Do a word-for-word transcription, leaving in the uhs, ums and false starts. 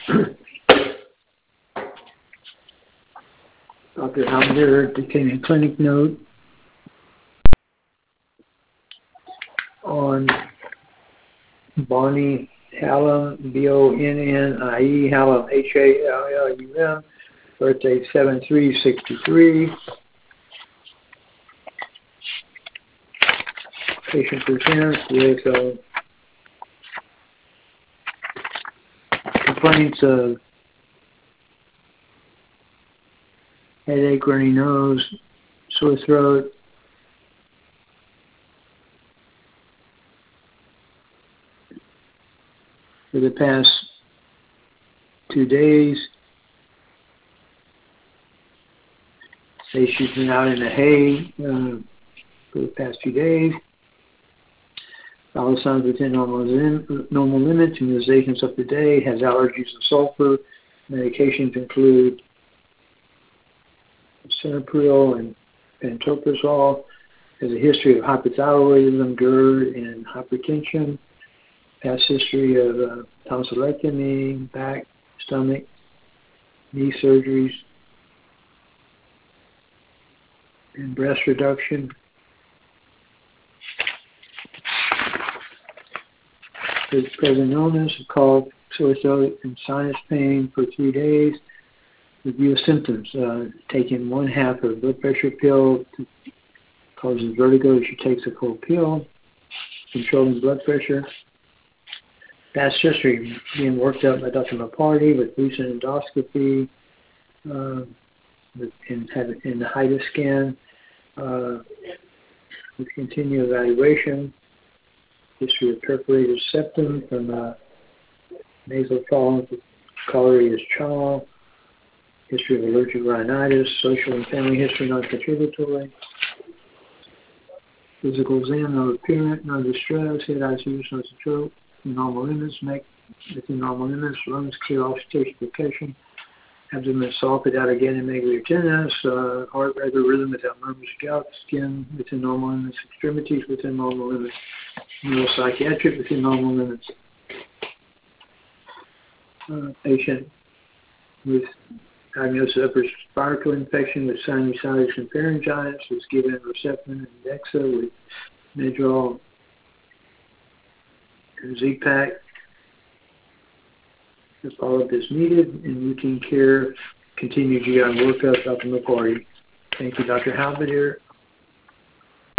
Doctor Halbender taking a clinic note on Bonnie Hallam, B O N N I E, Hallam, H A L L U M, birthday seven three sixty-three. Patient presents with uh, complaints of headache, runny nose, sore throat, for the past two days. Say she's been out in the hay uh, for the past few days. All signs within normal, lim- normal limits. Immunizations up to date. Has allergies to sulfur. Medications include Cinepril and pantoprazole. Has a history of hypothyroidism, GERD, and hypertension. Past history of uh, tonsillectomy, back, stomach, knee surgeries, and breast reduction. His present illness, cough, sore throat, and sinus pain for three days. Review of symptoms. Uh, taking one half of a blood pressure pill to causes vertigo. She takes a full pill. Controlling blood pressure. Past history, being worked up by Doctor McCarty with recent endoscopy, uh, with, in, in the HIDA scan, uh, with continued evaluation. History of perforated septum from uh, nasal polyp with choleraeous chaw. History of allergic rhinitis. Social and family history non-contributory. Physical exam, no appearance, no distress. Head I C U, no stroke. Normal limits. Neck within normal limits. Lungs clear, auscultation. Abdomen soft without again and megaly tenderness. Uh, heart regular rhythm without murmurs, gout. Skin within normal limits. Extremities within normal limits. Neuropsychiatric within normal limits. Uh, patient with diagnosis of upper respiratory infection with sinusitis and pharyngitis was given Herceptin and Dexa with Medrol and Z-Pak. The follow-up is needed in routine care. Continued G I workup, Doctor McCarty. Thank you, Doctor Halbender.